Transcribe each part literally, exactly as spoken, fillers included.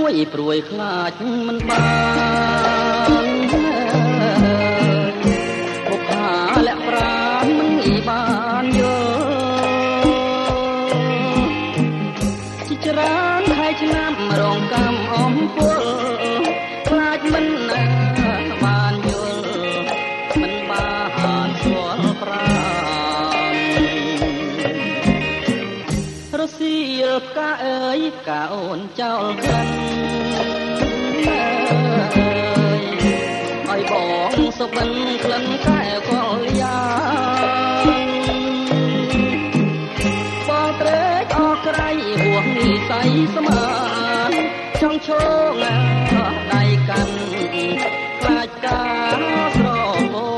យព្រួយខ្លាចមិនបានបុកខាលាក់ប្រាណមិនបានយល់ជាច្រើនខែឆ្នាំរងកម្មអំពលខ្លាចមិនណាបានយល់មិនបានស្គាល់ប្រាណរសៀលផ្កាអើយផ្កាអូនចោលក្លិនឲ្យបងសុបិនក្លិនកែវកលយ៉ាងបងត្រេកអរក្រៃហួសនិស័យស្មានចង់ឈងដៃកាន់ខ្លាចការស្រពោន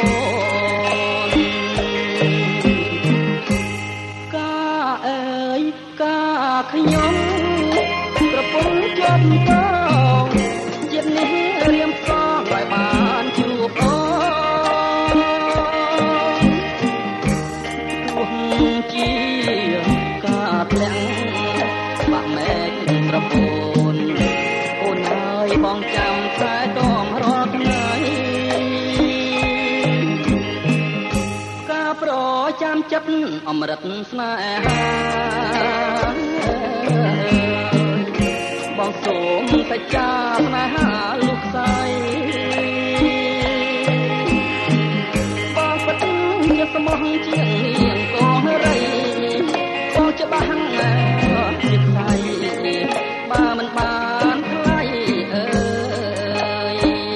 កាអើយកាខ្ញុំប្រពន្ធជាប់តងជាតិនេះរៀមផ្សងឲ្យបានជួបអូទោះជាការធ្លាក់បាក់មែកប្រពន្ធអូនហើយបងចាំថែទាំរាល់ថ្ងៃការប្រចាំចិត្តអមរិតស្នេហាបងសូមសច្ចាស្នេហាលោកស្រីបងពិតជាស្មោះជាងនាងកោរីបងច្បាស់ណាស់ជាថ្លៃបើមិនបានថ្លៃអើយ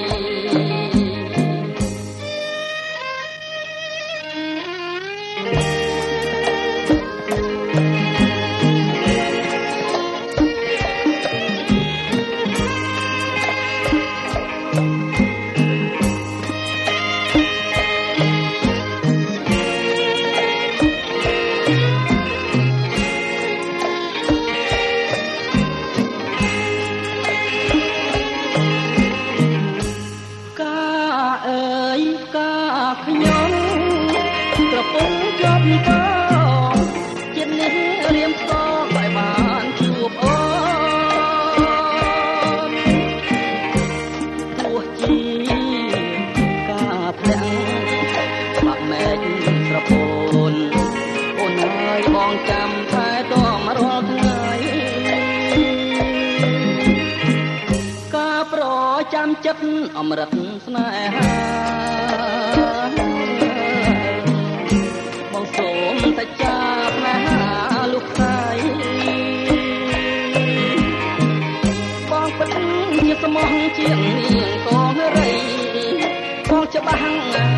ខ្ញុំប្រពន្ធជាប់តងជាតិនេះរៀមផ្សងឲ្យបានជួបអូនទោះជាការធ្លាក់បាក់មែកស្រពោនអូនហើយបងចាំថែទាំរាល់ថ្ងៃការប្រចាំចិត្តអមរិតស្នេហាបងសូមសច្ចាស្នេហាលោកស្រីបងពិតជាស្មោះជាងនាងកងរីបងច្បាស់